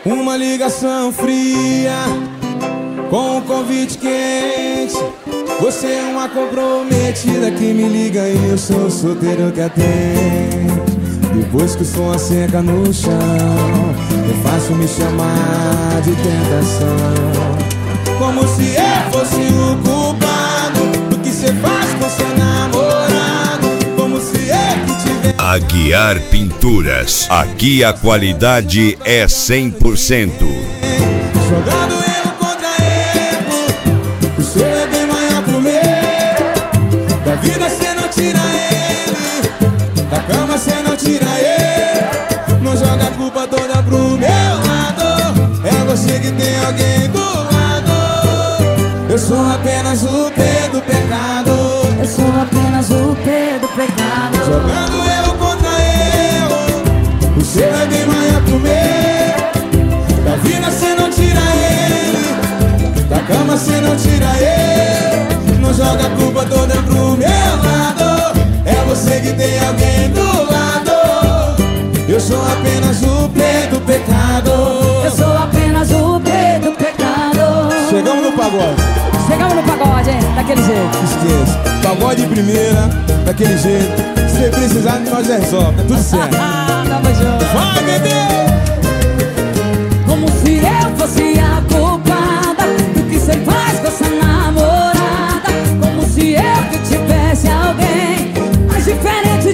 Uma ligação fria com um convite quente. Você é uma comprometida que me liga e eu sou solteiro que atende. Depois que o som asseca no chão, é fácil me chamar de tentação. Como se eu fosse o culpado do que cê faz com seu namorado. Como se eu que tivesse... Aguiar Pinturas. Aqui a qualidade é 100%. Jogando erro contra erro, o seu é bem maior pro meu. Da vida cê não tira ele, da cama cê não tira ele. Não joga a culpa toda pro meu lado, é você que tem alguém do lado. Eu sou apenas o P do pecado. Eu sou apenas o P do pecado. Jogando erro contra erro, o seu é bem maior pro meu. Da vida cê não tira ele, da cama cê não tira ele. Não joga a culpa toda pro meu lado, é você que tem alguém do lado. Eu sou apenas o P do pecado. Eu sou apenas o P do pecado. Chegamos no pagode. Chegamos no pagode, hein? Daquele jeito. Esqueça, pagode de primeira, daquele jeito. Se você precisar, nós resolve, tá tudo certo. Tamo junto. Vai, bebê! Como se eu fosse a culpada do que cê faz com essa namorada. Como se eu que tivesse alguém mais diferente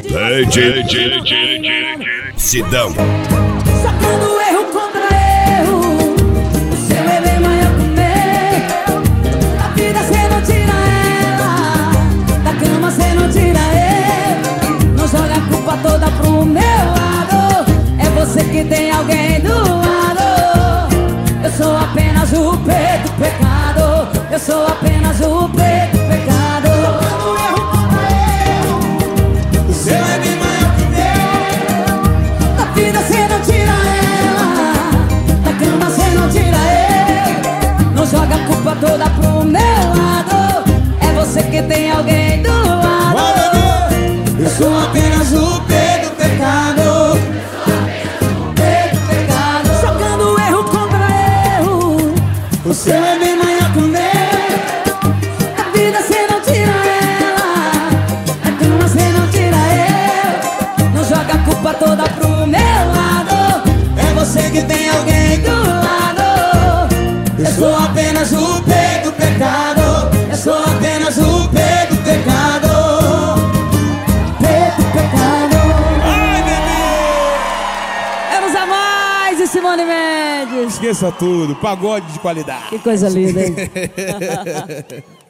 de Sidão. sacando erro contra erro. O seu é bem maior que o meu. Da vida cê não tira ela, da cama cê não tira ele. Não joga a culpa toda pro meu lado, é você que tem alguém do lado. Eu sou apenas o P do pecado. Eu sou apenas o P do pecado. Sacando erro contra erro, o seu é bem maior que o meu. Da vida cê não tira ela, da cama cê não tira ele. Não joga a culpa toda pro meu lado, é você que tem alguém do lado. Vai, bebê! Eu sou apenas o P do pecado. P do pecado. Jogando erro contra erro, O seu é bem maior que o meu. da vida cê não tira ela, da cama cê não tira ele. Não joga a culpa toda pro meu lado, É você que tem alguém do lado. Eu sou apenas o P do pecado. Eu sou apenas o P do pecado. P do pecado. Ai, bebê! Vamos a mais e Simone Mendes. Esqueça tudo, pagode de qualidade. Que coisa linda, hein?